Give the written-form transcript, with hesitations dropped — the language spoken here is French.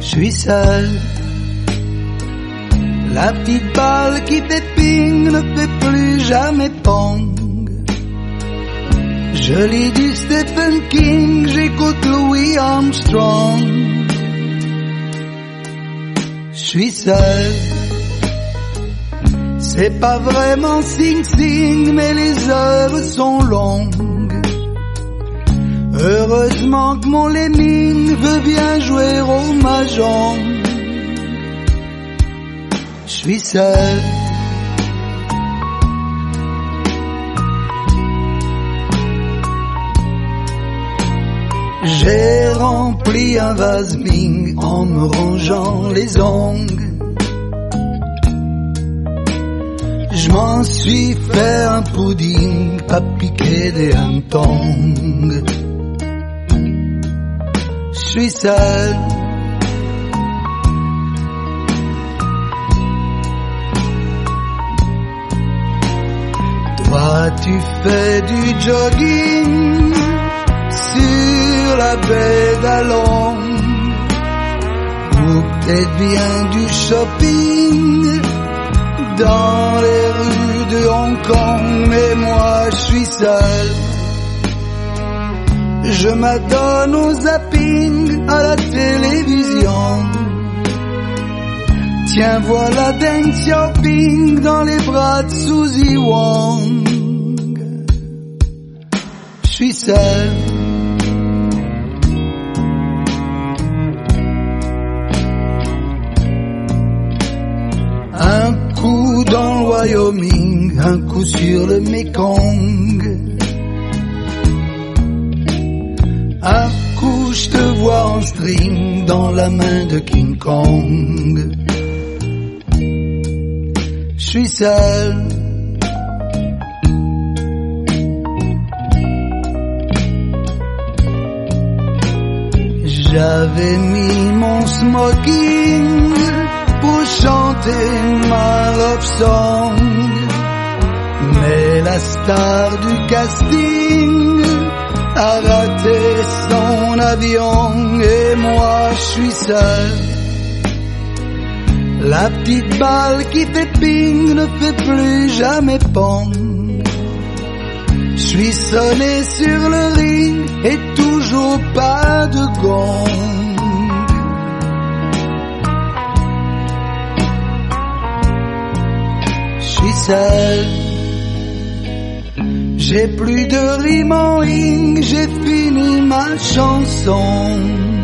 Je suis seul. La petite balle qui fait ping ne fait plus jamais pong. Je lis du Stephen King, j'écoute Louis Armstrong. Je suis seul. C'est pas vraiment Sing Sing, mais les heures sont longues. Heureusement que mon lemming veut bien jouer au mahjong. Je suis seul. J'ai rempli un vase Bing en me rongeant les ongles. Je m'en suis fait un pudding, pas piqué des hannetons. Je suis seul. Toi tu fais du jogging sur la baie d'Along, ou peut-être bien du shopping dans les rues de Hong Kong. Mais moi je suis seul. Je m'adonne au zapping à la télévision. Tiens voilà Deng Xiaoping dans les bras de Suzy Wong. Je suis seul. Un coup dans le Wyoming, un coup sur le Mekong. Un coup je te vois en string dans la main de King Kong. Je suis seul. J'avais mis mon smoking pour chanter ma love song, mais la star du casting a raté son avion et moi je suis seul. La petite balle qui fait ping ne fait plus jamais pong. Je suis sonné sur le ring et toujours pas de gong. Je suis seul. J'ai plus de rime en ing, j'ai fini ma chanson.